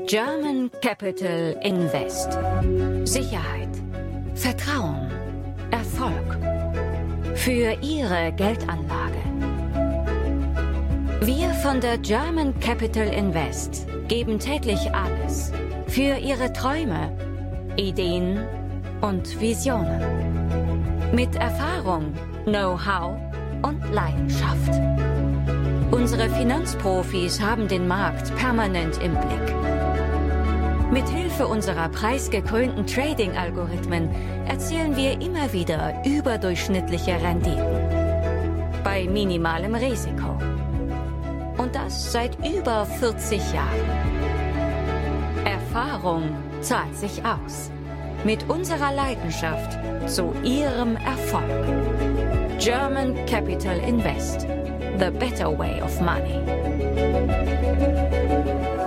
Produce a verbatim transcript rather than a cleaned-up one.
German Capital Invest. Sicherheit, Vertrauen, Erfolg. Für Ihre Geldanlage. Wir von der German Capital Invest geben täglich alles für Ihre Träume, Ideen und Visionen. Mit Erfahrung, Know-how und Leidenschaft. Unsere Finanzprofis haben den Markt permanent im Blick. Mit Hilfe unserer preisgekrönten Trading-Algorithmen erzielen wir immer wieder überdurchschnittliche Renditen. Bei minimalem Risiko. Und das seit über vierzig Jahren. Erfahrung zahlt sich aus. Mit unserer Leidenschaft zu Ihrem Erfolg. German Capital Invest. The better way of money.